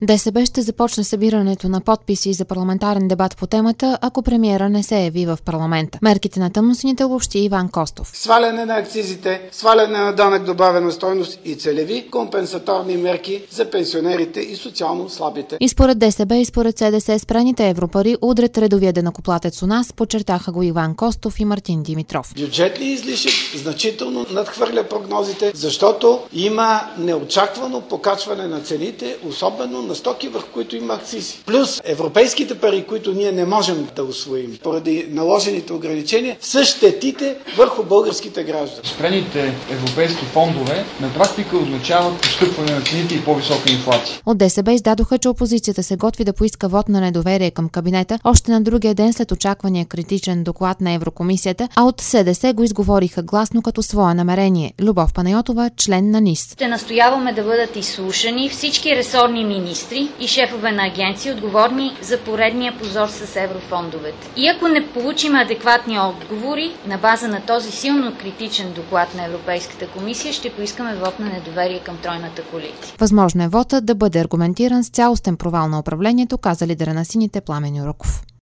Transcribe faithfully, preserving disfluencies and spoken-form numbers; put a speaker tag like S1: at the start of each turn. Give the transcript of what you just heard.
S1: ДСБ ще започне събирането на подписи за парламентарен дебат по темата, ако премиера не се яви в парламента. Мерките на тъмносините обобщи Иван Костов.
S2: Сваляне на акцизите, сваляне на данък добавена стойност и целеви компенсаторни мерки за пенсионерите и социално слабите.
S1: И според ДСБ и според СДС спрените европари удрят редовия денакоплатец у нас, подчертаха го Иван Костов и Мартин Димитров.
S2: Бюджетният излишък значително надхвърля прогнозите, защото има неочаквано покачване на цените, особено на стоки, върху които има акцизи. Плюс европейските пари, които ние не можем да усвоим поради наложените ограничения, са щетите върху българските граждани.
S3: Спрените европейски фондове на практика означават постъпване на цените и по-висока инфлация.
S1: От ДСБ издадоха, че опозицията се готви да поиска вод на недоверие към кабинета още на другия ден след очаквания критичен доклад на Еврокомисията, а от СДС го изговориха гласно като свое намерение. Любов Панайотова, член на НИС.
S4: Ще настояваме да бъдат изслушани всички ресорни министри и шефове на агенции, отговорни за поредния позор с еврофондовете. И ако не получим адекватни отговори на база на този силно критичен доклад на Европейската комисия, ще поискаме вод на недоверие към тройната коалиция.
S1: Възможно е вотът да бъде аргументиран с цялостен провал на управлението, каза лидера на сините Пламен Юраков.